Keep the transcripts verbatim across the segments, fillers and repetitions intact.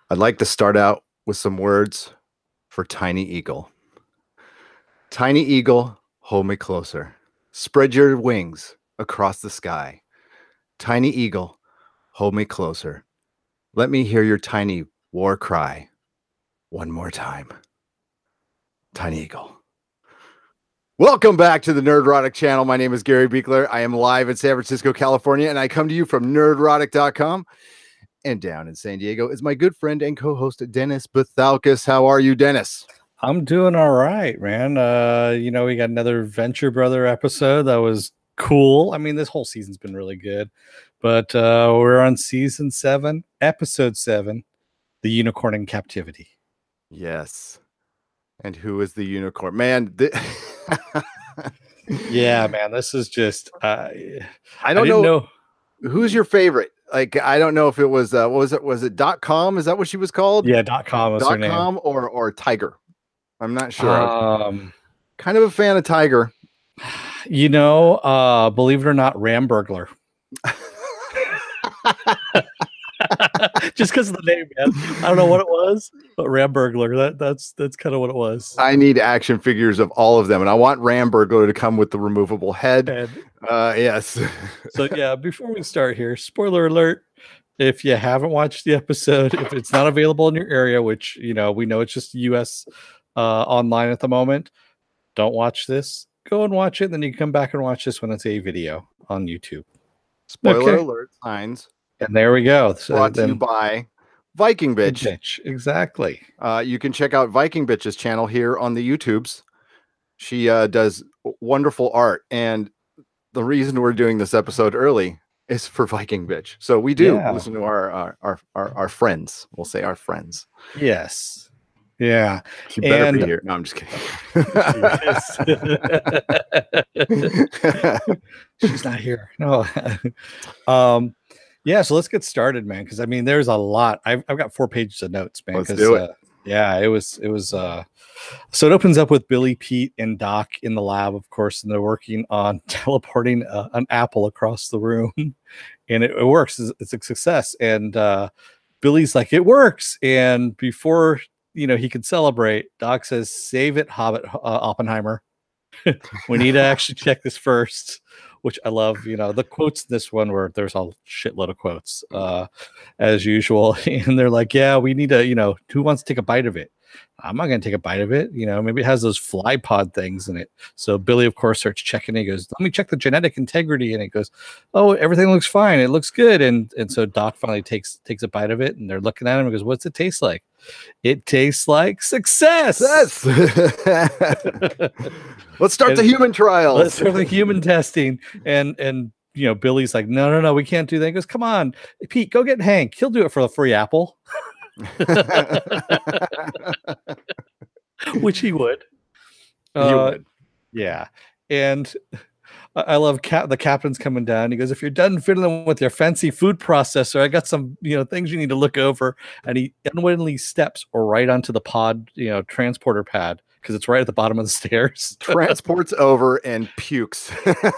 I'd like to start out with some words for Tiny Eagle. Tiny Eagle, hold me closer. Spread your wings across the sky. Tiny Eagle, hold me closer. Let me hear your tiny war cry one more time. Tiny Eagle. Welcome back to the Nerdrotic channel. My name is Gary Beekler. I am live in San Francisco, California, and I come to you from nerdrotic dot com. And down in San Diego is my good friend and co-host Dennis Bethalkis. How are you, Dennis? I'm doing all right, man. Uh, you know, we got another Venture Brother episode that was cool. I mean, this whole season's been really good, but uh, we're on season seven, episode seven, The Unicorn in Captivity. Yes. And who is the unicorn? Man, th- yeah, man, this is just uh, I don't I know, know who's your favorite. Like, I don't know if it was uh, what was it? Was it dot com? Is that what she was called? Yeah, dot com was her dot com name. or or Tiger. I'm not sure. Um, kind of a fan of Tiger. You know, uh, believe it or not, Ram Burglar. Just because of the name, man. I don't know what it was, but Ram Burglar. That that's that's kind of what it was. I need action figures of all of them, and I want Ram Burglar to come with the removable head. head. Uh, yes. So yeah, before we start here, spoiler alert. If you haven't watched the episode, if it's not available in your area, which you know we know it's just U S uh, online at the moment, don't watch this. Go and watch it, then you can come back and watch this when it's a video on YouTube. Spoiler Okay. alert signs. And there we go. So brought to then, you by Viking Bitch. Bitch. Exactly. Uh, you can check out Viking Bitch's channel here on the YouTubes. She uh, does wonderful art, and the reason we're doing this episode early is for Viking Bitch. So we do Yeah. listen to our our, our our our friends. We'll say our friends. Yes. Yeah. She better And be here. No, I'm just kidding. She's not here. No. um, yeah, so let's get started, man. Because I mean, there's a lot. I've I've got four pages of notes, man. Let's do it. Uh, yeah, it was it was uh so it opens up with Billy, Pete, and Doc in the lab, of course, and they're working on teleporting uh, an apple across the room, and it, it works. It's, it's a success. And uh Billy's like, it works. And before you know he can celebrate, Doc says, "Save it, Hobbit uh, Oppenheimer. We need to actually check this first." Which I love. You know, the quotes in this one where there's a shitload of quotes, uh, as usual. And they're like, "Yeah, we need to. You know, who wants to take a bite of it? I'm not going to take a bite of it. You know, maybe it has those fly pod things in it." So Billy, of course, starts checking. He goes, "Let me check the genetic integrity." And it goes, "Oh, everything looks fine. It looks good." And and so Doc finally takes takes a bite of it, and they're looking at him and goes, "What's it taste like?" "It tastes like success." Yes. Let's start And the human trials. Let's start the human testing. And and you know, Billy's like, "No, no, no, we can't do that." He goes, "Come on, Pete, go get Hank. He'll do it for a free apple." Which he would. He Uh, would. Yeah. And I I love Cap. The captain's coming down. He goes, "If you're done fiddling with your fancy food processor, I got some, you know, things you need to look over." And he unwittingly steps right onto the pod, you know, transporter pad, because it's right at the bottom of the stairs. Transports over and pukes.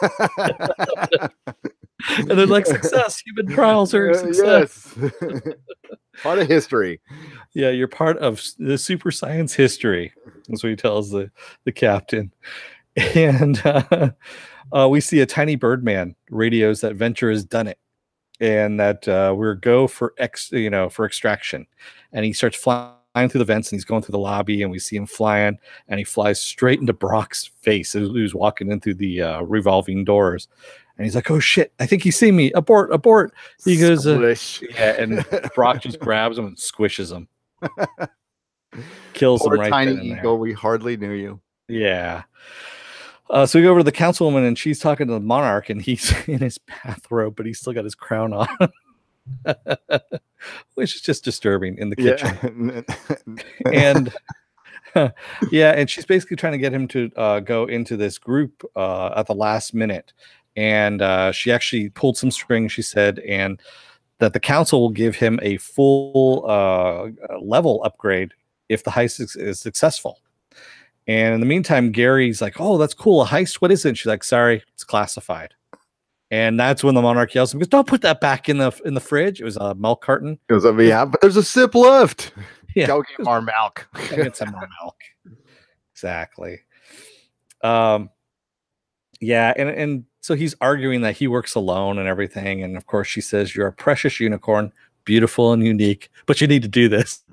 And they're like, "Success, human trials are a Uh, success." yes. Part of history. Yeah, you're part of s- the super science history. That's what he tells the, the captain. And uh, uh, we see a tiny birdman radios that Venture has done it, and that uh, we're go for ex, you know, for extraction. And he starts flying through the vents, and he's going through the lobby, and we see him flying, and he flies straight into Brock's face, who's who's walking in through the uh, revolving doors. And he's like, "Oh shit, I think he's seen me. Abort, abort." He goes, uh, Squish. yeah, and Brock just grabs him and squishes him. Kills Poor him right tiny then and there. eagle. We hardly knew you. Yeah. Uh, so we go over to the councilwoman, and she's talking to the monarch, and he's in his bathrobe, but he's still got his crown on, which is just disturbing in the kitchen. Yeah. And yeah, and she's basically trying to get him to uh, go into this group uh, at the last minute. And uh, she actually pulled some strings, she said, and that the council will give him a full uh, level upgrade if the heist is, is successful. And in the meantime, Gary's like, "Oh, that's cool. A heist. What is it?" And she's like, "Sorry, it's classified." And that's when the Monarch yells, because don't put that back in the in the fridge. It was a milk carton. Goes, oh, yeah, but there's a sip left. Yeah. Go get more milk. Get some more milk. Exactly. Um, yeah, and and so he's arguing that he works alone and everything, and of course she says, "You're a precious unicorn, beautiful and unique, but you need to do this."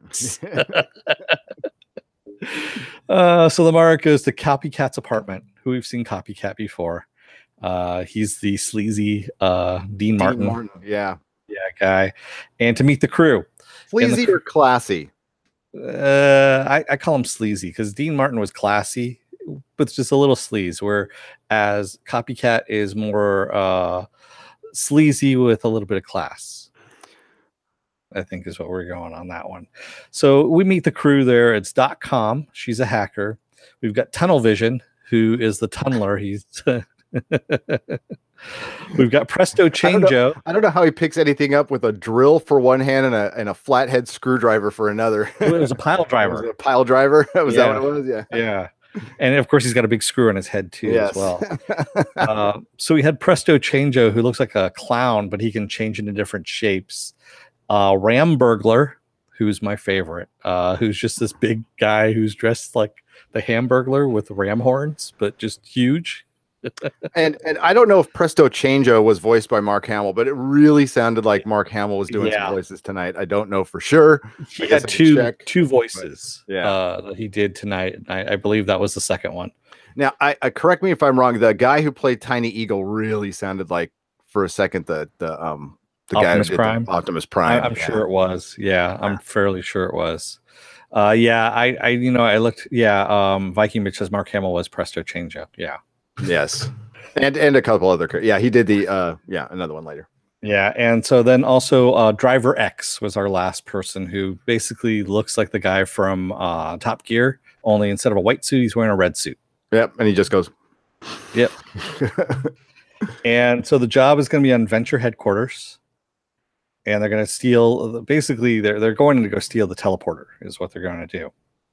uh, so the Monarch goes to Copycat's apartment, who we've seen Copycat before. Uh, he's the sleazy uh, Dean Martin, Dean Martin, yeah, yeah, guy, and to meet the crew. Sleazy the, or classy? Uh, I, I call him sleazy because Dean Martin was classy, but it's just a little sleaze. Whereas Copycat is more uh, sleazy with a little bit of class, I think is what we're going on that one. So we meet the crew there. It's Dot Com. She's a hacker. We've got Tunnel Vision, who is the tunneler. He's We've got Presto Changeo. I don't, know, I don't know how he picks anything up with a drill for one hand and a and a flathead screwdriver for another. It was a pile driver. Was it a pile driver? Was yeah. that what it was? Yeah. Yeah. And of course, he's got a big screw on his head too, yes. as well. uh, so we had Presto Changeo, who looks like a clown, but he can change into different shapes. Uh, Ram Burglar, who's my favorite, uh, who's just this big guy who's dressed like the Hamburglar with ram horns, but just huge. and and I don't know if Presto Changeo was voiced by Mark Hamill, but it really sounded like Mark Hamill was doing yeah. some voices tonight. I don't know for sure. He had two two voices. But, yeah, uh, that he did tonight. I, I believe that was the second one. Now, I, I correct me if I'm wrong. The guy who played Tiny Eagle really sounded like, for a second, the the um the Optimus guy who Prime. The Optimus Prime. I, I'm yeah. sure it was. Yeah, I'm fairly sure it was. Uh, yeah, I I you know I looked. Yeah, um, Viking Mitch says Mark Hamill was Presto Changeo. Yeah. Yes. And and a couple other, yeah, he did the uh yeah another one later. Yeah, and so then also uh, Driver X was our last person, who basically looks like the guy from uh, Top Gear, only instead of a white suit, he's wearing a red suit. Yep, and he just goes. Yep. And so the job is going to be on Venture headquarters, and they're going to steal. Basically, they're they're going to go steal the teleporter, is what they're going to do.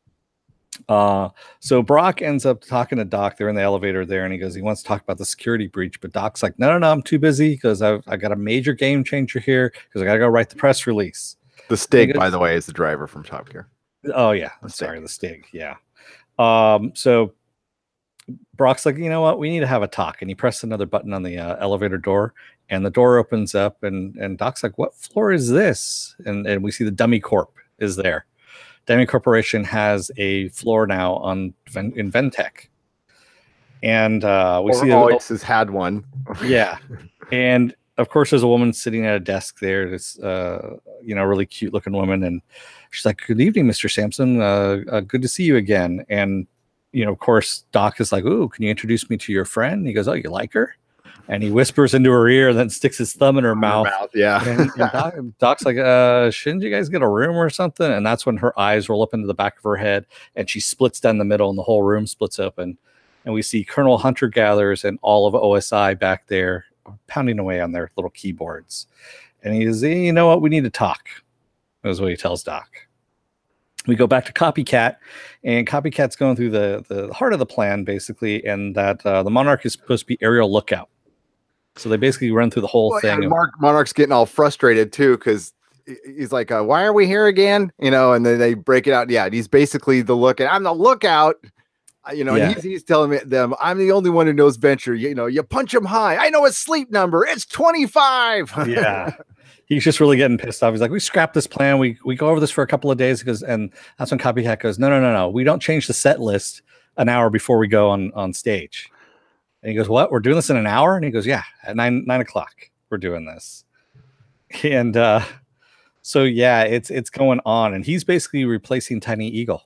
Uh, so Brock ends up talking to Doc. They're in the elevator there, and he goes, he wants to talk about the security breach, but Doc's like, no, no, no, I'm too busy because I've I got a major game changer here because I got to go write the press release. The Stig, goes, by the way, is the driver from Top Gear. Oh yeah, the sorry, Stig. the Stig, yeah. Um, so Brock's like, you know what, we need to have a talk, and he pressed another button on the uh, elevator door, and the door opens up, and and Doc's like, what floor is this? And and we see the Dummy Corp is there. Dummy Corporation has a floor now on in Ventec, and uh, we or see always has had one. Yeah, and of course, there's a woman sitting at a desk there. This uh, you know, really cute looking woman, and she's like, "Good evening, Mister Sampson. Uh, uh, good to see you again." And you know, of course, Doc is like, "Ooh, can you introduce me to your friend?" And he goes, "Oh, you like her?" And he whispers into her ear, and then sticks his thumb in her, mouth. her mouth. Yeah. and, and Doc, Doc's like, uh, shouldn't you guys get a room or something? And that's when her eyes roll up into the back of her head, and she splits down the middle, and the whole room splits open. And we see Colonel Hunter Gathers and all of O S I back there pounding away on their little keyboards. And he says, hey, you know what? We need to talk. That's what he tells Doc. We go back to Copycat, and Copycat's going through the, the heart of the plan, basically, and that uh, the Monarch is supposed to be aerial lookout. So they basically run through the whole well, thing. Yeah, Mark Monarch's getting all frustrated too because he's like, uh, "Why are we here again?" You know, and then they break it out. Yeah, he's basically the lookout. I'm the lookout. You know, yeah. and he's, he's telling me them, "I'm the only one who knows Venture." You, you know, you punch him high. I know his sleep number. It's twenty-five. Yeah, he's just really getting pissed off. He's like, "We scrapped this plan. We we go over this for a couple of days." Because and that's when Copycat goes, "No, no, no, no. We don't change the set list an hour before we go on on stage." And he goes, what? We're doing this in an hour? And he goes, yeah, at nine nine o'clock, we're doing this. And uh, so yeah, it's it's going on, and he's basically replacing Tiny Eagle.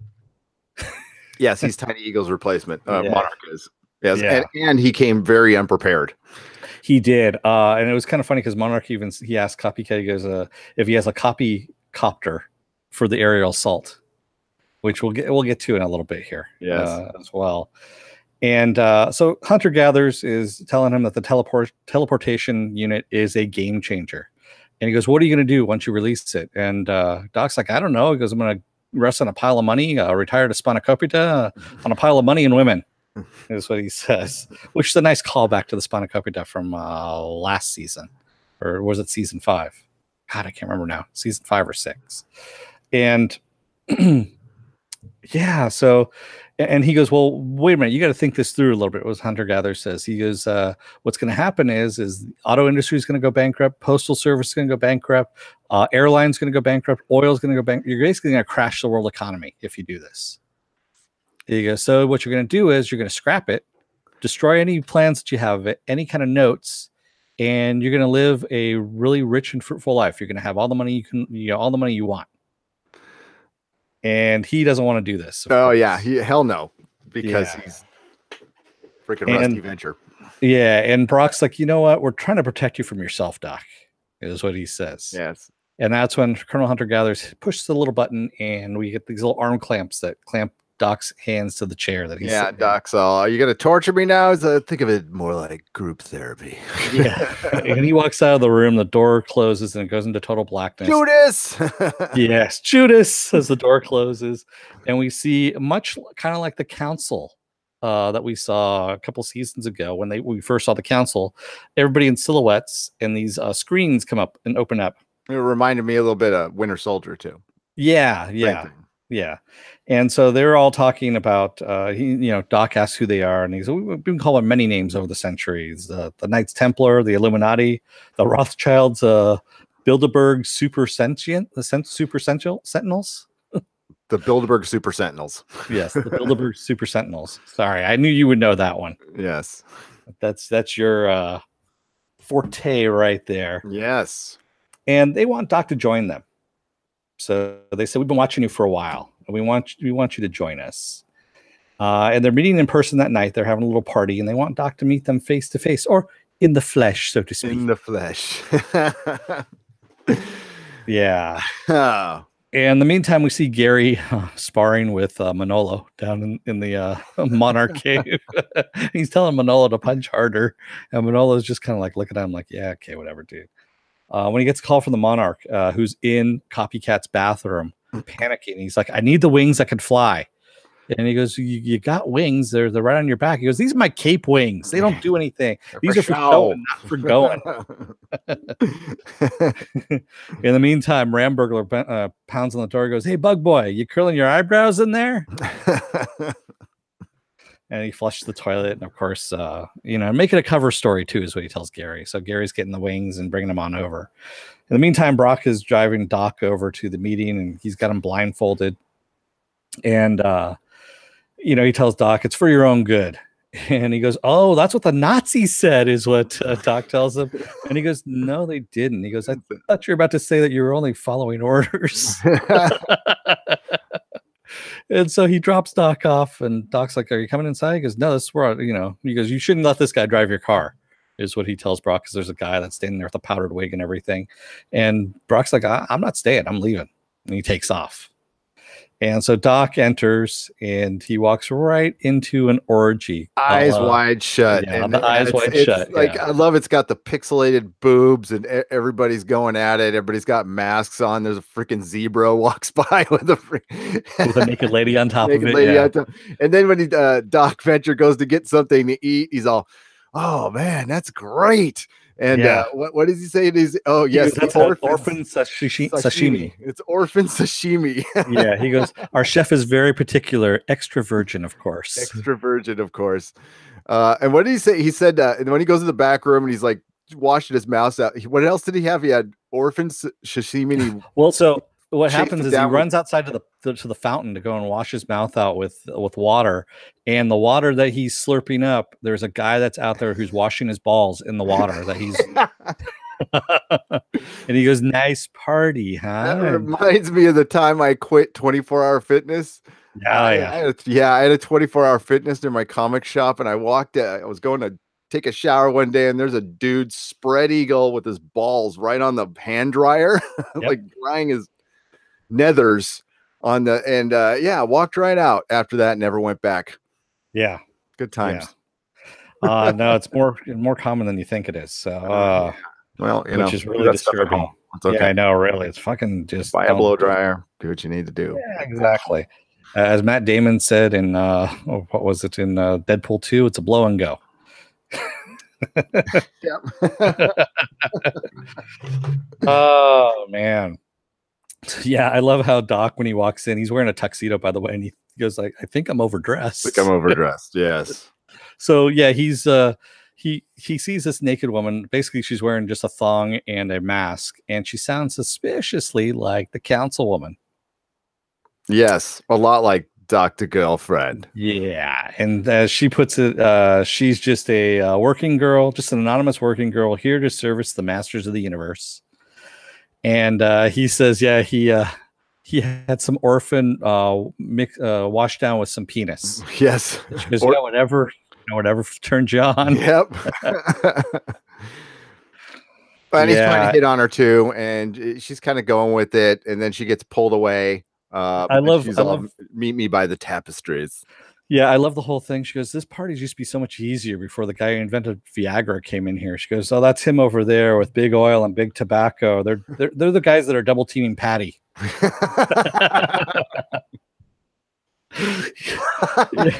Yes, he's Tiny Eagle's replacement. Uh, yeah. Monarch is. Yes, yeah. and, and he came very unprepared. He did, uh, and it was kind of funny because Monarch even he asked Copycat, he goes, uh, if he has a copy copter for the aerial assault, which we'll get we'll get to in a little bit here, yes, uh, as well. And uh, so Hunter Gathers is telling him that the teleport teleportation unit is a game changer. And he goes, what are you going to do once you release it? And uh, Doc's like, I don't know. He goes, I'm going to rest on a pile of money, uh, retire to Spanakopita uh, on a pile of money and women. is what he says, which is a nice callback to the Spanakopita from uh, last season, or was it season five? God, I can't remember now. Season five or six, and yeah. So, and he goes, "Well, wait a minute. You got to think this through a little bit." What Hunter Gatherer says. He goes, uh, "What's going to happen is, is the auto industry is going to go bankrupt. Postal service is going to go bankrupt. Uh, airlines going to go bankrupt. Oil is going to go bankrupt. You're basically going to crash the world economy if you do this." There you go. So what you're going to do is you're going to scrap it, destroy any plans that you have of it, any kind of notes, and you're going to live a really rich and fruitful life. You're going to have all the money you can, you know, all the money you want. And he doesn't want to do this. Oh course. yeah, he, hell no, because yeah. he's freaking and, Rusty Venture. Yeah, and Brock's like, you know what? We're trying to protect you from yourself, Doc. Is what he says. Yes. And that's when Colonel Hunter Gathers pushes the little button, and we get these little arm clamps that clamp Doc's hands to the chair that he's yeah Doc's all, are you gonna torture me now? So think of it more like group therapy. Yeah. And he walks out of the room, the door closes, and it goes into total blackness. Judas. Yes, Judas, as the door closes, and we see much kind of like the council uh that we saw a couple seasons ago when they we first saw the council, everybody in silhouettes, and these uh screens come up and open up. It reminded me a little bit of Winter Soldier too. Yeah, yeah. Yeah. And so they're all talking about, uh, he, you know, Doc asks who they are, and he's, we've been calling many names over the centuries, uh, the Knights Templar, the Illuminati, the Rothschilds, uh, Bilderberg Super Sentient, the Sen- Super Sentinel, Sentinels. The Bilderberg Super Sentinels. Yes, the Bilderberg Super Sentinels. Sorry, I knew you would know that one. Yes. That's, that's your uh, forte right there. Yes. And they want Doc to join them. So they said, we've been watching you for a while, and we want we want you to join us. Uh, and they're meeting in person that night. They're having a little party, and they want Doc to meet them face to face, or in the flesh, so to speak. In the flesh. Yeah. Oh. And in the meantime, we see Gary uh, sparring with uh, Manolo down in, in the uh, Monarch cave. He's telling Manolo to punch harder, and Manolo's just kind of like looking at him like, yeah, okay, whatever, dude. Uh, when he gets a call from the Monarch, uh, who's in Copycat's bathroom, panicking, he's like, I need the wings that can fly. And he goes, you, you got wings. They're, they're right on your back. He goes, these are my cape wings. They don't do anything. These are for showing, not for going. In the meantime, Ramburglar uh, pounds on the door and goes, hey, Bug Boy, you curling your eyebrows in there? And he flushes the toilet, and of course, uh, you know, make it a cover story too, is what he tells Gary. So Gary's getting the wings and bringing them on over. In the meantime, Brock is driving Doc over to the meeting, and he's got him blindfolded. And uh, you know, he tells Doc, "It's for your own good." And he goes, "Oh, that's what the Nazis said," is what uh, Doc tells him. And he goes, "No, they didn't." He goes, "I thought you were about to say that you were only following orders." And so he drops Doc off, and Doc's like, are you coming inside? He goes, no, this is where, I, you know, he goes, you shouldn't let this guy drive your car, is what he tells Brock, because there's a guy that's standing there with a powdered wig and everything. And Brock's like, I- I'm not staying, I'm leaving. And he takes off. And so Doc enters, and he walks right into an orgy. Eyes uh, wide shut. Yeah, and the eyes it's, wide it's shut. Like, yeah. I love it's got the pixelated boobs, and everybody's going at it. Everybody's got masks on. There's a freaking zebra walks by with a freak- with a naked lady on top naked of it. Lady Yeah. on top. And then when he, uh, Doc Venture goes to get something to eat, he's all, oh man, that's great. And Yeah. uh, what, what does he say? It is, oh yes, He goes, that's orphan, orphan sashi- sashimi. sashimi. It's orphan sashimi. Yeah, he goes, our chef is very particular, extra virgin, of course. Extra virgin, of course. Uh, and what did he say? He said, uh, and when he goes to the back room and he's like washing his mouth out, he- what else did he have? He had orphan s- sashimi. And he Well, so what chased happens it is he down with- runs outside to the to, to the fountain to go and wash his mouth out with with water, and the water that he's slurping up, there's a guy that's out there who's washing his balls in the water that he's and he goes, nice party, huh? That And- reminds me of the time I quit twenty-four hour fitness. yeah, I, yeah. I had a, yeah, I had a twenty-four hour fitness near my comic shop, and I walked. Uh, I was going to take a shower one day, and there's a dude spread eagle with his balls right on the hand dryer, Yep. like drying his nethers on the. And uh, yeah, walked right out after that. Never went back. Yeah. Good times. Uh, no, it's more more common than you think it is. So, uh, Well, you which know, is do really that stuff at disturbing. home. It's okay. Yeah, I know. Really, it's fucking just Buy a don't- blow dryer. Do what you need to do. Yeah, exactly. As Matt Damon said in uh, oh, what was it in uh, Deadpool two? It's a blow and go. Yep. Oh man, yeah, I love how Doc, when he walks in, he's wearing a tuxedo, by the way, and he goes like, "I think I'm overdressed." I think I'm overdressed. Yes. So yeah, he's uh, he he sees this naked woman. Basically, she's wearing just a thong and a mask, and she sounds suspiciously like the councilwoman. Yes, a lot like Doctor Girlfriend. Yeah, and as she puts it, uh, she's just a uh, working girl, just an anonymous working girl here to service the masters of the universe. And uh, he says, yeah, he uh, he had some orphan uh, mix, uh, washed down with some penis. Yes, She goes, or- yeah, whatever, you know, whatever turns you on. Yep. And he's Yeah. trying to hit on her too, and she's kind of going with it, and then she gets pulled away. Uh, I love, she's I all, love, meet me by the tapestries. Yeah, I love the whole thing. She goes, this party used to be so much easier before the guy who invented Viagra came in here. She goes, oh, that's him over there with big oil and big tobacco. They're they're, they're the guys that are double teaming Patty. yeah.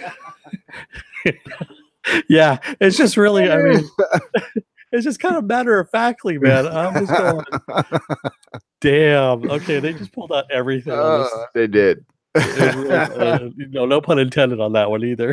Yeah, it's just really, I mean, it's just kind of matter of factly, man. I'm just going, damn. Okay, they just pulled out everything. Uh, on this. They did. It was, uh, no, no pun intended on that one either.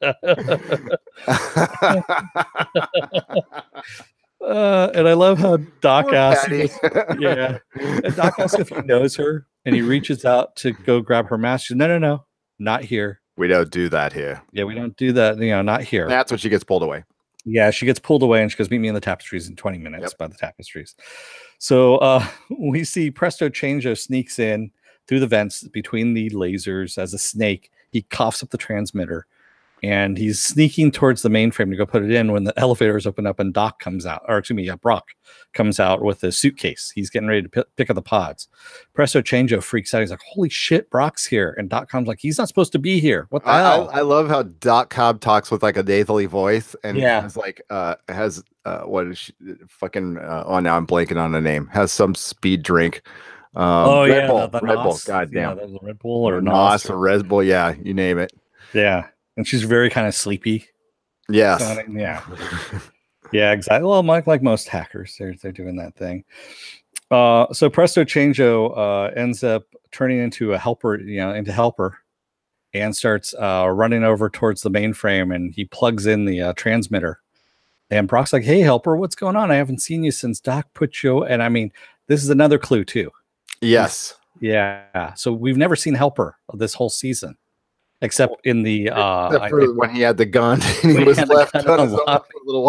uh, and I love how Doc Poor asks, Patty. goes, yeah, and Doc asks if he knows her, and he reaches out to go grab her mask. She says, no, no, no, not here. We don't do that here. Yeah, we don't do that. You know, not here. That's when she gets pulled away. Yeah, she gets pulled away, and she goes, meet me in the tapestries in twenty minutes. Yep. By the tapestries. So uh, we see Presto Changeo sneaks in through the vents between the lasers as a snake. He coughs up the transmitter, and he's sneaking towards the mainframe to go put it in when the elevators open up and Doc comes out, or excuse me, yeah, Brock comes out with a suitcase. He's getting ready to p- pick up the pods. Presto Changeo freaks out. He's like, holy shit, Brock's here. And Doc comes like, he's not supposed to be here. What the I, hell? I, I love how Doc Cobb talks with like a nasally voice, and Yeah. has like uh has uh what is she, fucking uh, oh now I'm blanking on the name, has some speed drink. Um, oh, Red yeah. Bull, the, the Red Bull, Nos. God Yeah, damn. that was a Red Bull or Or Nos. Nos or Red Bull, yeah, you name it. Yeah. And she's very kind of sleepy. Yes. Sounding, yeah. Yeah, exactly. Well, like like most hackers, they're they're doing that thing. Uh, so Presto Changeo uh, ends up turning into a helper, you know, into helper, and starts uh, running over towards the mainframe, and he plugs in the uh, transmitter. And Brock's like, "Hey, helper, what's going on? I haven't seen you since Doc put you." And I mean, this is another clue too. Yes. Yeah. So we've never seen helper this whole season, except in the uh, Except for I, when he had the gun and he When he was had the left gun on his own unlocked. for a little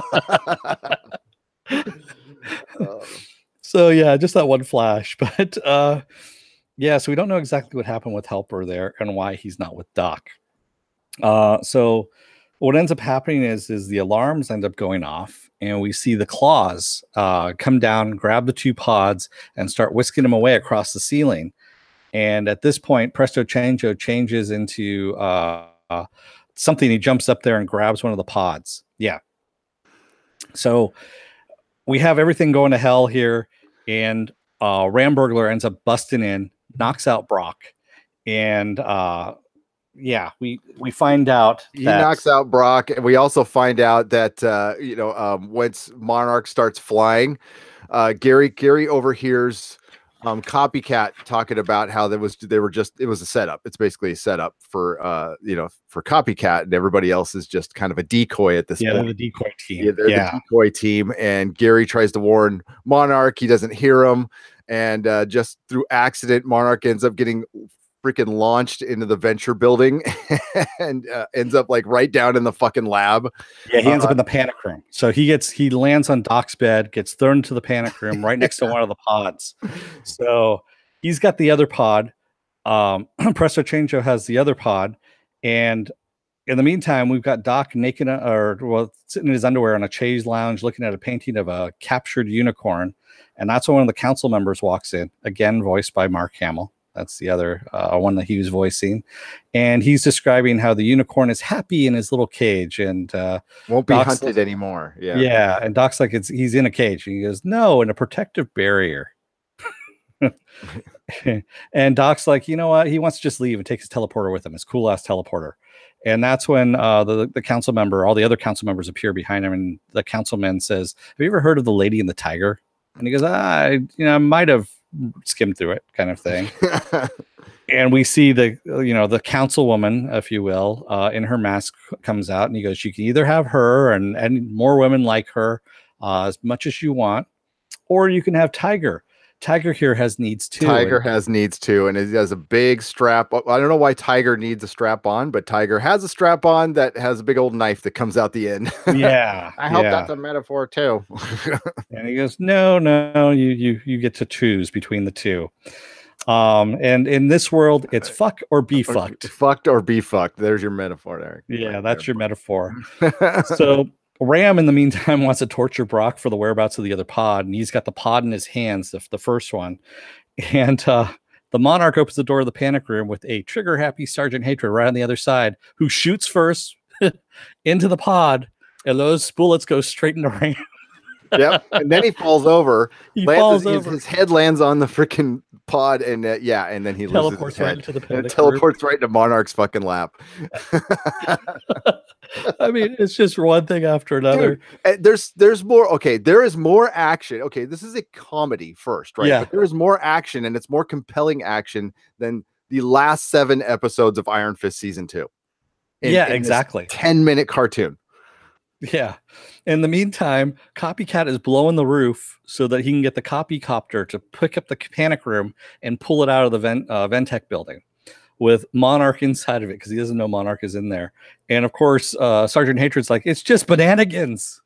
while. Uh, So yeah, just that one flash. But uh yeah, so we don't know exactly what happened with Helper there and why he's not with Doc. Uh so what ends up happening is is the alarms end up going off, and we see the claws uh come down, grab the two pods, and start whisking them away across the ceiling. And at this point, Presto Changeo changes into uh, uh something. He jumps up there and grabs one of the pods. Yeah. So we have everything going to hell here, and uh, Ramburglar ends up busting in, knocks out Brock, and uh, yeah, we we find out he that, knocks out Brock, and we also find out that uh, you know um, once Monarch starts flying, uh, Gary Gary overhears um, Copycat talking about how there was they were just it was a setup. It's basically a setup for uh, you know for Copycat, and everybody else is just kind of a decoy at this yeah, they're point. the decoy team. Yeah, they're Yeah, the decoy team, and Gary tries to warn Monarch. He doesn't hear him, and uh, just through accident, Monarch ends up getting freaking launched into the venture building and uh, ends up like right down in the fucking lab. yeah, he ends Uh, up in the panic room. So he gets he lands on Doc's bed, gets thrown into the panic room right next to one of the pods. So he's got the other pod. Um, Presto Changeo has the other pod, and in the meantime, we've got Doc naked uh, or well sitting in his underwear on a chaise lounge, looking at a painting of a captured unicorn, and that's when one of the council members walks in, again voiced by Mark Hamill. That's the other uh, one that he was voicing, and he's describing how the unicorn is happy in his little cage, and uh, Won't be Doc's hunted anymore. Yeah. yeah, and Doc's like it's he's in a cage, and he goes, "No, in a protective barrier." And Doc's like, you know what? He wants to just leave and take his teleporter with him, his cool ass teleporter. And that's when uh, the, the council member, all the other council members appear behind him. And the councilman says, have you ever heard of the Lady and the Tiger? And he goes, ah, I, you know, I might have skimmed through it, kind of thing. And we see the, you know, the councilwoman, if you will, uh, in her mask comes out, and he goes, you can either have her and, and more women like her uh, as much as you want, or you can have Tiger. Tiger here has needs too. Tiger and, has needs too, and it has a big strap. I don't know why Tiger needs a strap on, but Tiger has a strap on that has a big old knife that comes out the end. Yeah, I hope yeah. that's a metaphor too. And he goes, no, no, you you you get to choose between the two. Um, and in this world, it's fuck or be fucked. Fucked or be fucked. There's your metaphor there. Yeah, right that's there. your metaphor. So Ram, in the meantime, wants to torture Brock for the whereabouts of the other pod, and he's got the pod in his hands, the, the first one. And uh, the Monarch opens the door of the panic room with a trigger-happy Sergeant Hatred right on the other side, who shoots first into the pod, and those bullets go straight into Ram. Yep, and then he falls over. He lands, falls his, over. His head lands on the freaking pod, and uh, yeah, and then he teleports loses his head. right into the and panic teleports right into Monarch's fucking lap. I mean, it's just one thing after another. Dude, there's there's more. Okay, there is more action. Okay, this is a comedy first, right? Yeah. But there is more action, and it's more compelling action than the last seven episodes of Iron Fist season two. In, yeah, in exactly. ten minute cartoon. Yeah. In the meantime, Copycat is blowing the roof so that he can get the copy copter to pick up the panic room and pull it out of the Ven- uh, Ventec building with Monarch inside of it because he doesn't know Monarch is in there. And of course, uh, Sergeant Hatred's like, it's just bananigans.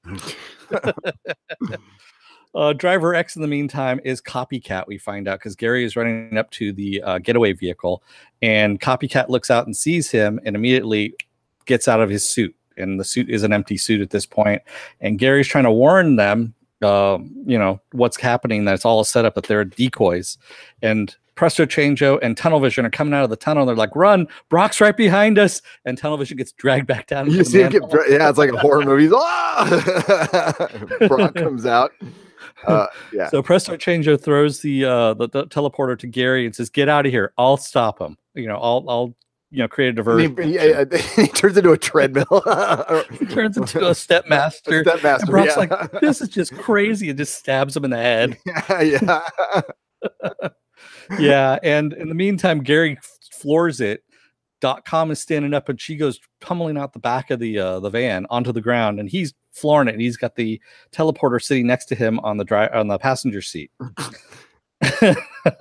uh, Driver X, in the meantime, is Copycat, we find out, because Gary is running up to the uh, getaway vehicle, and Copycat looks out and sees him and immediately gets out of his suit. And the suit is an empty suit at this point. And Gary's trying to warn them, uh, you know, what's happening, that it's all a setup, that they're decoys. And Presto Changeo and Tunnel Vision are coming out of the tunnel. And they're like, run, Brock's right behind us. And Tunnel Vision gets dragged back down. You see him get, yeah, it's like a horror movie. He's, ah! Brock comes out. Uh, yeah. So Presto Changeo throws the, uh, the the teleporter to Gary and says, get out of here. I'll stop him. You know, I'll, I'll, you know, create a diversion. He, he, he turns into a treadmill. He turns into a stepmaster. A stepmaster. And Brock's yeah. like, this is just crazy, and just stabs him in the head. Yeah, yeah. Yeah, and in the meantime, Gary floors it. Dot com is standing up, and she goes pummeling out the back of the uh, the van onto the ground, and he's flooring it. And he's got the teleporter sitting next to him on the dry on the passenger seat. Then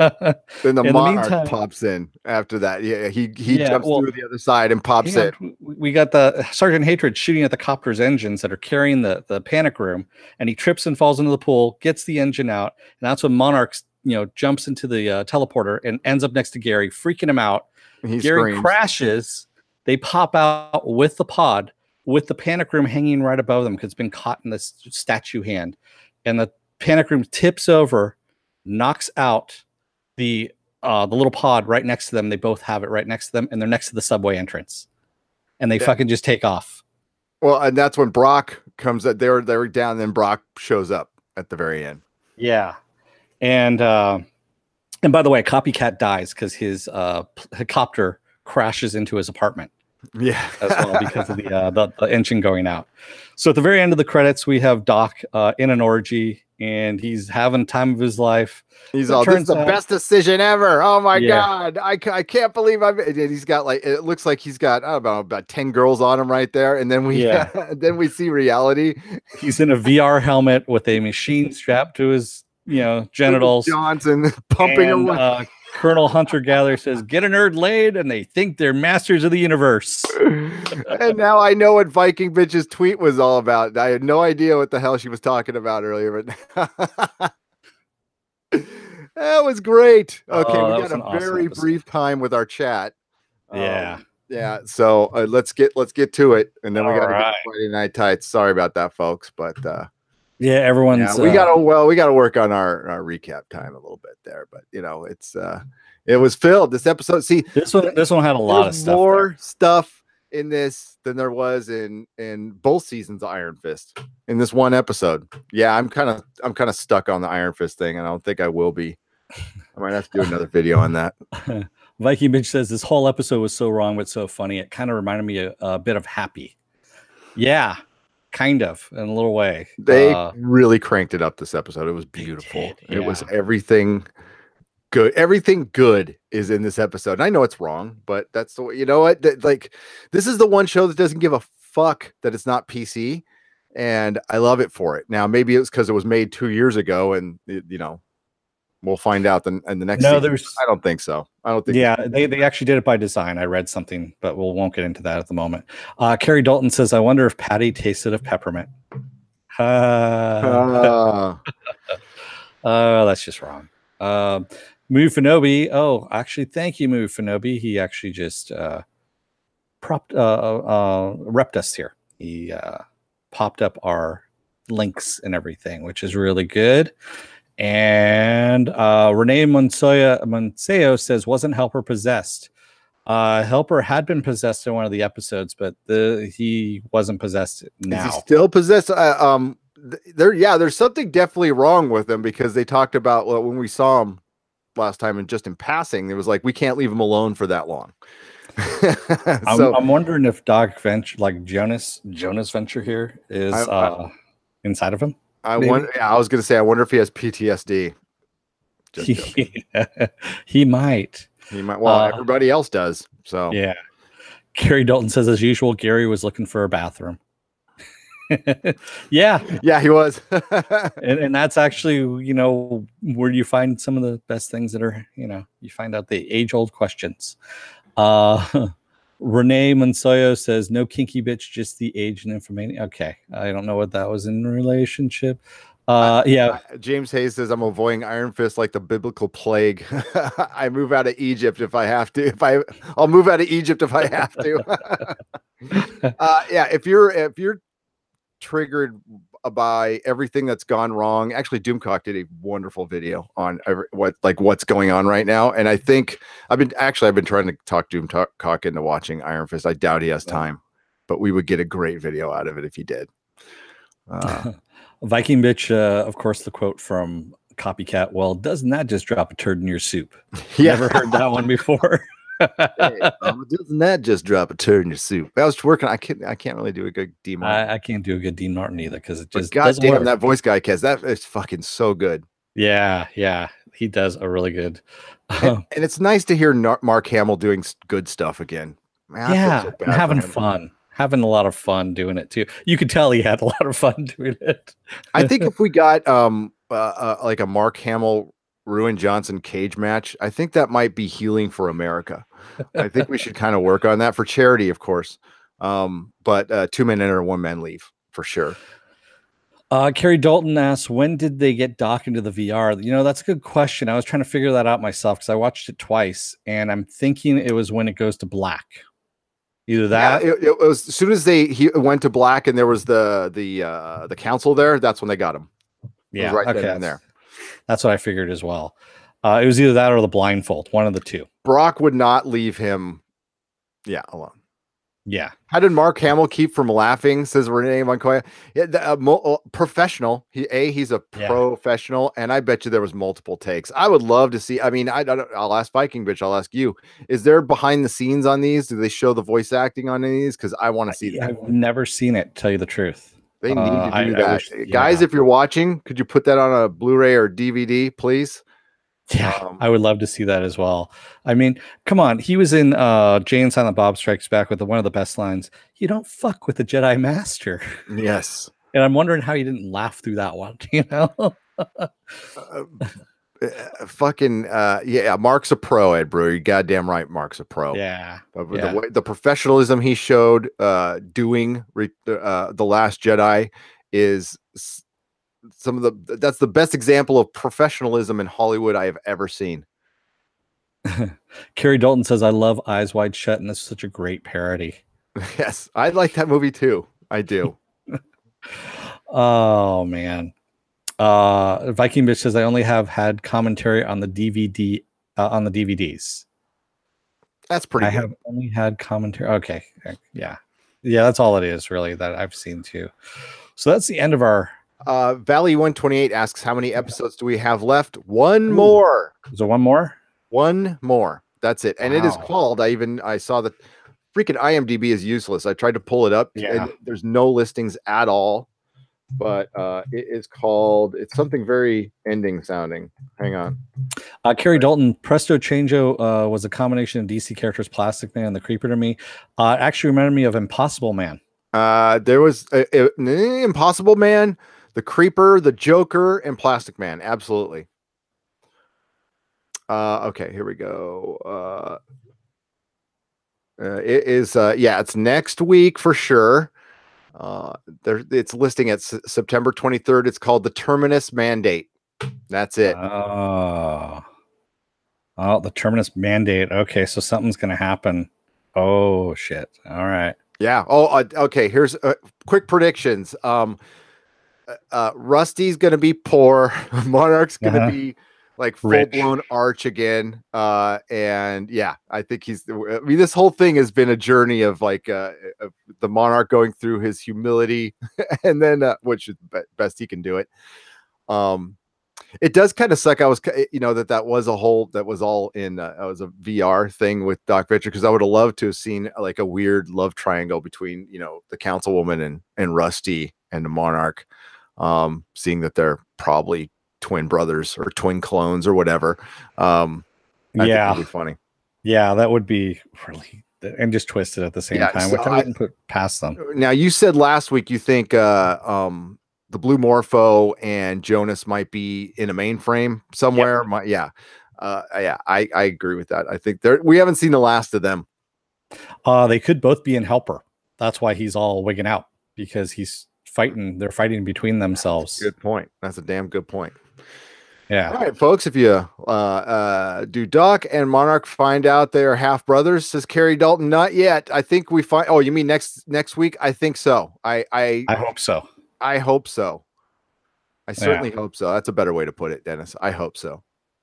the in Monarch the meantime, pops in after that. Yeah, he he Yeah, jumps well, through the other side and pops hang it. on, we got the Sergeant Hatred shooting at the copter's engines that are carrying the, the panic room, and he trips and falls into the pool, gets the engine out, and that's when Monarch, you know, jumps into the uh, teleporter and ends up next to Gary, freaking him out. He Gary screams. crashes. They pop out with the pod, with the panic room hanging right above them because it's been caught in this statue hand, and the panic room tips over, knocks out the uh, the little pod right next to them. They both have it right next to them, and they're next to the subway entrance, and they Yeah. fucking just take off. Well, and that's when Brock comes up. They're they're down, then Brock shows up at the very end. Yeah, and uh, and by the way, Copycat dies because his uh, helicopter crashes into his apartment Yeah, as well because of the, uh, the the engine going out. So at the very end of the credits, we have Doc uh, in an orgy, and he's having time of his life. he's It all, this is turns the out- best decision ever. Oh my Yeah. god, I, ca- I can't believe I've. And he's got like it looks like he's got I don't know about ten girls on him right there, and then we Yeah. then we see reality. He's in a V R helmet with a machine strapped to his, you know, genitals. Johnson pumping and, away. uh, Colonel Hunter Gather says, "Get a nerd laid," and they think they're masters of the universe. And now I know what Viking Bitch's tweet was all about. I had no idea what the hell she was talking about earlier, but that was great. Okay, Oh, that we was got an a awesome very episode. brief time with our chat. Um, Yeah. yeah. So uh, let's get let's get to it, and then we got to All get right. Friday Night Tights. Sorry about that, folks, but uh, Yeah, everyone's. yeah, we uh, got to well, we got to work on our, our recap time a little bit there. But you know, it's uh, it was filled this episode. See, this one. This one had a lot of there's stuff. more there. stuff in this than there was in in both seasons of Iron Fist in this one episode. Yeah, I'm kind of I'm kind of stuck on the Iron Fist thing, and I don't think I will be. I I might have to do another video on that. Viking Bitch says this whole episode was so wrong but so funny. It kind of reminded me a, a bit of Happy. Yeah, kind of in a little way. They uh, really cranked it up this episode. It was beautiful. did, It was yeah. everything good. Everything good is in this episode. And I know it's wrong, but that's the way, you know what? That, like, this is the one show that doesn't give a fuck that it's not P C. And I love it for it. Now, maybe it's because it was made two years ago and, it, you know, we'll find out in, in the next No, season. there's. I don't think so. I don't think. Yeah, they, they actually did it by design. I read something, but we we'll, won't get into that at the moment. Uh, Carrie Dalton says, I wonder if Patty tasted of peppermint. Uh, Uh, uh, that's just wrong. Uh, Moo Finobi. Oh, actually, thank you, Moo Finobi. He actually just uh, propped, uh, uh, repped us here. He uh, popped up our links and everything, which is really good. And uh, Renee Monsoya Monseo says, wasn't Helper possessed? Uh, Helper had been possessed in one of the episodes, but the he wasn't possessed now. Is he still possessed? Uh, um, th- there, yeah, there's something definitely wrong with him because they talked about well, when we saw him last time and just in passing, it was like we can't leave him alone for that long. so, I'm, I'm wondering if Doc Venture, like Jonas Jonas Venture here, is I, uh, I, inside of him. I wonder. Yeah, I was gonna say. I wonder if he has P T S D. He, he might. He might. Well, uh, everybody else does. So yeah. Gary Dalton says, as usual, Gary was looking for a bathroom. yeah, yeah, he was. and, and that's actually, you know, where you find some of the best things that are, you know, you find out the age-old questions. Uh, Renee Monsoyo says, no kinky bitch, just the age and information. Okay, I don't know what that was in relationship. Uh, yeah. Uh, James Hayes says, I'm avoiding Iron Fist like the biblical plague. I move out of Egypt if I have to. If I, I'll move out of Egypt if I have to. uh, yeah, if you're if you're triggered by everything that's gone wrong, actually, Doomcock did a wonderful video on every, what like what's going on right now, and I think I've been actually I've been trying to talk Doomcock into watching Iron Fist. I doubt he has time, but we would get a great video out of it if he did. Uh, Viking Bitch, uh, of course, the quote from Copycat. Well, doesn't that just drop a turd in your soup? Yeah. Never heard that one before. Hey, um, doesn't that just drop a turd in your soup? I was working. I can't. I can't really do a good Dean Martin. I, I can't do a good Dean Martin either because it just. But God damn, work. That voice guy, Kez, that is fucking so good. Yeah, yeah, he does a really good. And, and it's nice to hear Mark Hamill doing good stuff again. Man, yeah, so and having fun. Having a lot of fun doing it too. You could tell he had a lot of fun doing it. I think if we got um uh, uh, like a Mark Hamill Ruin Johnson cage match, I think that might be healing for America. I think we should kind of work on that for charity, of course. Um, but uh, two men enter, one man leave for sure. Uh, Carrie Dalton asks, when did they get Doc into the V R? You know, that's a good question. I was trying to figure that out myself because I watched it twice, and I'm thinking it was when it goes to black. Either that, yeah, it, it was as soon as they he went to black and there was the the uh, the council there. That's when they got him. Yeah, right okay. then and there. That's what I figured as well. Uh, it was either that or the blindfold, one of the two. Brock would not leave him, yeah, alone. Yeah. How did Mark Hamill keep from laughing? Says Renee Moncoya. Yeah, the, uh, mo- professional. He a he's a yeah. professional, and I bet you there was multiple takes. I would love to see. I mean, I don't. I'll ask Viking Bitch. I'll ask you. Is there behind the scenes on these? Do they show the voice acting on any of these? Because I want to see that. I've never seen it. Tell you the truth, they need uh, to do I, that, I wish, guys. Yeah. If you're watching, could you put that on a Blu-ray or D V D, please? Yeah, um, I would love to see that as well. I mean, come on. He was in uh, Jay and Silent Bob Strikes Back with the, one of the best lines. You don't fuck with the Jedi Master. Yes. And I'm wondering how you didn't laugh through that one, you know? uh, uh, fucking, uh, yeah, Mark's a pro, Ed Brewer. You're goddamn right, Mark's a pro. Yeah. Uh, yeah. The, way, the professionalism he showed uh, doing re- uh, The Last Jedi is... some of the that's the best example of professionalism in Hollywood I have ever seen. Carrie Dalton says, I love Eyes Wide Shut, and this is such a great parody. Yes, I like that movie too. I do. Oh man. Uh Viking Bitch says, I only have had commentary on the D V D uh, on the D V Ds. That's pretty I good. have only had commentary. Okay. Yeah. Yeah, that's all it is really that I've seen too. So that's the end of our Uh, Valley one twenty-eight asks, how many episodes do we have left? One Ooh. more. Is there one more? One more. That's it. And it is Wow. called, I even, I saw that freaking IMDb is useless. I tried to pull it up Yeah. and there's no listings at all, but uh, it is called, it's something very ending sounding. Hang on. Uh, Carrie Dalton, Presto Changeo uh, was a combination of D C characters, Plastic Man, and the Creeper to me. Uh, it actually reminded me of Impossible Man. Uh, there was uh, uh, Impossible Man, the Creeper, the Joker, and Plastic Man. Absolutely. Uh, okay, here we go. Uh, uh, it is, uh, yeah, it's next week for sure. Uh, there, it's listing at S- September twenty-third. It's called The Terminus Mandate. That's it. Oh, oh, the Terminus Mandate. Okay, so something's gonna happen. Oh shit! All right. Yeah. Oh, uh, okay. Here's uh, quick predictions. Um, uh, uh, Rusty's gonna be poor. Monarch's gonna Uh-huh. be like full Rich. blown arch again. Uh, and yeah, I think he's. I mean, this whole thing has been a journey of like uh, of the Monarch going through his humility, and then uh, which is be- best he can do it. Um, it does kind of suck. I was, you know, that that was a whole that was all in. Uh, it was a V R thing with Doc Venture because I would have loved to have seen like a weird love triangle between, you know, the Councilwoman and and Rusty and the Monarch. Um, seeing that they're probably twin brothers or twin clones or whatever. Um, I yeah, think it'd be funny. Yeah, that would be really and just twisted at the same Yeah, time, so which I I- wouldn't put past them. Now you said last week you think uh, um, the Blue Morpho and Jonas might be in a mainframe somewhere. My, yeah, uh, yeah, I, I agree with that. I think they're we haven't seen the last of them. Uh, they could both be in Helper. That's why he's all wigging out because he's fighting. They're fighting between themselves. Good point. That's a damn good point. Yeah. All right, folks. If you uh, uh, do Doc and Monarch find out they are half brothers, says Carrie Dalton. Not yet. I think we find. Oh, you mean next next week? I think so. I I I hope so. I hope so. I certainly yeah. hope so. That's a better way to put it, Dennis. I hope so.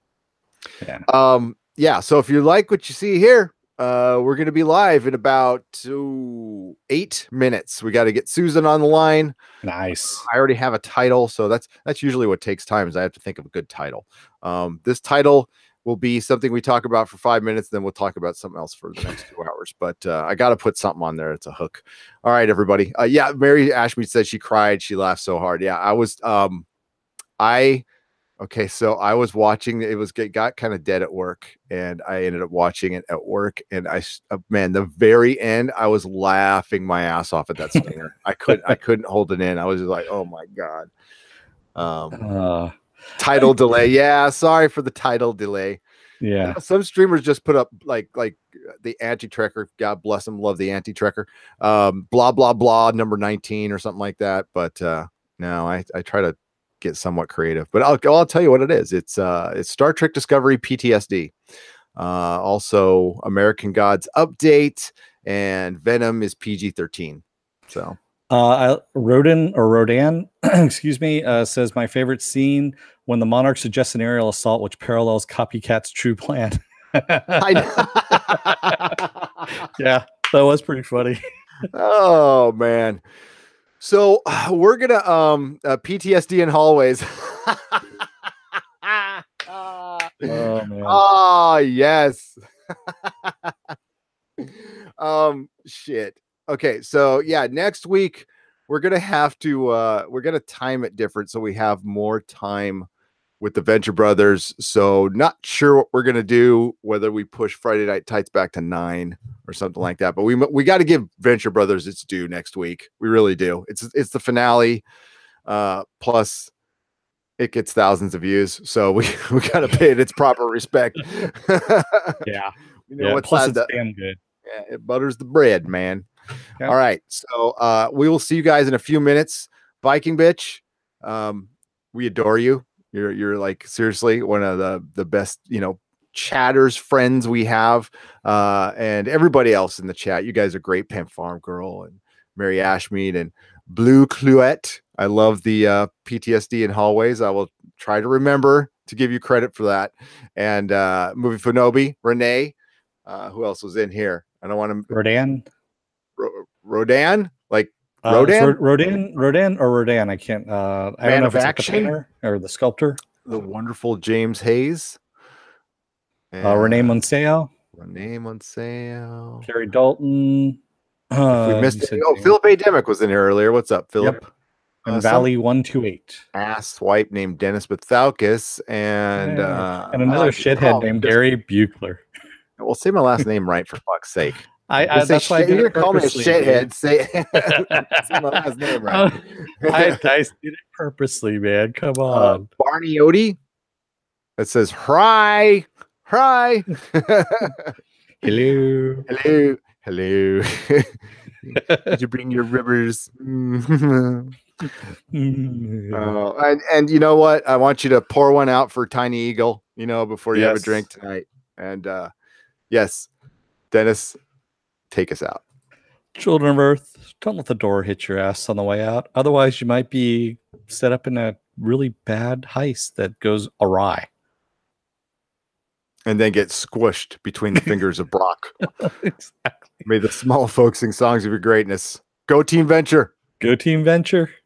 Yeah. Um. Yeah. So if you like what you see here, uh, we're going to be live in about two, eight minutes. We got to get Susan on the line. Nice. I already have a title, so that's that's usually what takes time. Is I have to think of a good title. Um, this title will be something we talk about for five minutes, then we'll talk about something else for the next two hours. But uh, I got to put something on there. It's a hook. All right, everybody. Uh, yeah, Mary Ashmead said she cried. She laughed so hard. Yeah, I was. Um, I. Okay, so I was watching. It was it got kind of dead at work, and I ended up watching it at work. And I, uh, man, the very end, I was laughing my ass off at that stinger. I couldn't, I couldn't hold it in. I was just like, oh my god. Um, uh, title delay. Yeah, sorry for the title delay. Yeah, you know, some streamers just put up like like the anti-trekker. God bless them, love the anti-trekker. Um, blah blah blah, number nineteen or something like that. But uh, no, I I try to get somewhat creative, but I'll I'll tell you what it is. It's uh it's Star Trek Discovery P T S D. Uh, also American Gods Update, and Venom is P G thirteen. So uh Rodan or Rodan, excuse me, uh says my favorite scene when the Monarch suggests an aerial assault which parallels Copycat's true plan. I know. Yeah, that was pretty funny. Oh man. So uh, we're gonna um uh, P T S D in hallways. uh, oh man. Oh yes. um shit. Okay, so yeah, next week we're gonna have to uh we're gonna time it different so we have more time with the Venture Brothers. So not sure what we're gonna do, whether we push Friday Night Tights back to nine or something like that. But we we got to give Venture Brothers its due next week. We really do. It's it's the finale. Uh, plus, it gets thousands of views, so we we got to pay it its proper respect. Yeah, you know yeah. what's Plus, it's that? damn good. Yeah, it butters the bread, man. Yeah. All right, so uh, we will see you guys in a few minutes. Viking bitch, um, we adore you. You're you're like seriously one of the the best, you know, chatters friends we have, uh, and everybody else in the chat. You guys are great. Pam Farm Girl and Mary Ashmead and Blue Cluette. I love the uh, P T S D in hallways. I will try to remember to give you credit for that. And uh, Movie Fonobi, Renee. Uh, who else was in here? I don't want to. Rodan. Ro- Rodan, like Uh, Rodin? it's Ro- Rodin, Rodin, or Rodin. I can't. Uh, I Man don't know of if it's like the Action? painter or the sculptor. The wonderful James Hayes. Uh, Renee And Monseo, Renee Monseo. Carrie Dalton. If Uh, we missed you it. said Oh, James. Philip A. Demick was in here earlier. What's up, Philip? Yep. And Uh, some Valley one two eight. ass swipe named Dennis Bethalkis and Yeah. uh, And another I- shithead oh, named just- Gary Buchler. Well, say my last name right for fuck's sake. I, I Just say that's why I shit- did you're it gonna call me a purposely, shithead. dude. Say, say my last name right. I, I did it purposely, man. Come Uh, on. Barney Odie. It says hi, hi. Hello. Hello, hello. Did you bring your rivers? Mm. Uh, and and you know what? I want you to pour one out for Tiny Eagle. You know, before you have a Yes. drink tonight. And uh, yes, Dennis, take us out. Children of Earth, don't let the door hit your ass on the way out. Otherwise, you might be set up in a really bad heist that goes awry. And then get squished between the fingers of Brock. Exactly. May the small folk sing songs of your greatness. Go Team Venture. Go Team Venture.